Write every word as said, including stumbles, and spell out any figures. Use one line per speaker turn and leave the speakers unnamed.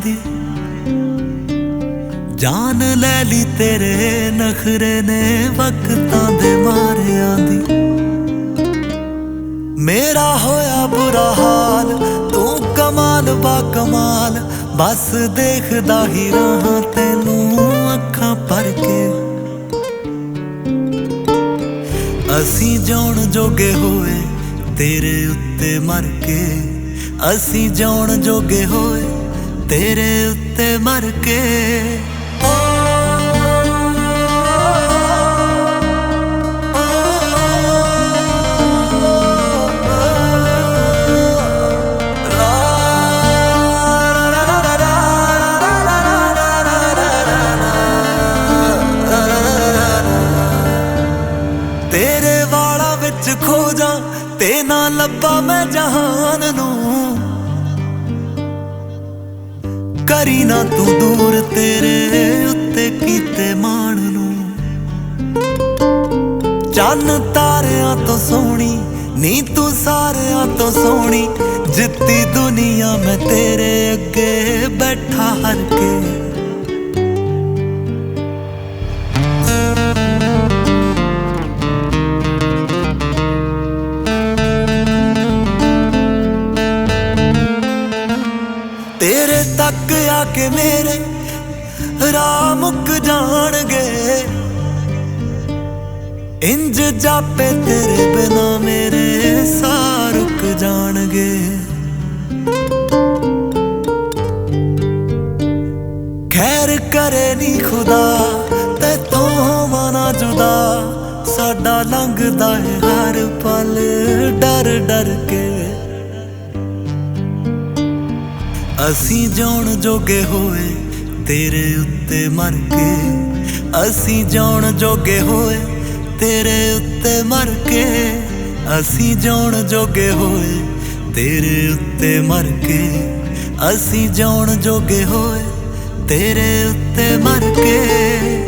दी। जान ले ली तेरे नखरे ने वक्तां दे मारियां दी। मेरा होया बुरा हाल तू कमाल बा कमाल, बस देखदा ही रहां तैनू अखां भर के। असी जौन जोगे होए तेरे उत्ते मर के, असी जौन जोगे होए तेरे उत्ते मर के। तेरे वाला विच खो जा ते ना लब्बा मैं जहान नू, करी ना तू दूर तेरे उत्ते कीते मान नू। चन्न तारियां तो सोहनी नी तू सारियां तो सोहनी, जित्ती दुनिया मैं तेरे अगे बैठा हर के। तेरे तक आके मेरे राह मुक जाणगे, इंज जापे तेरे बिना मेरे साह रुक जाणगे। खैर करे नी खुदा ते तों होवां ना जुदा, साडा लंघदा है हर पल डर डर के। असी जौन जोगे होए तेरे उत्ते मर के, असी जौन जोगे होए तेरे उत्ते मर के। असी जौन जोगे होए तेरे उत्ते मर के, असी जौन जोगे होए तेरे उत्ते मर के।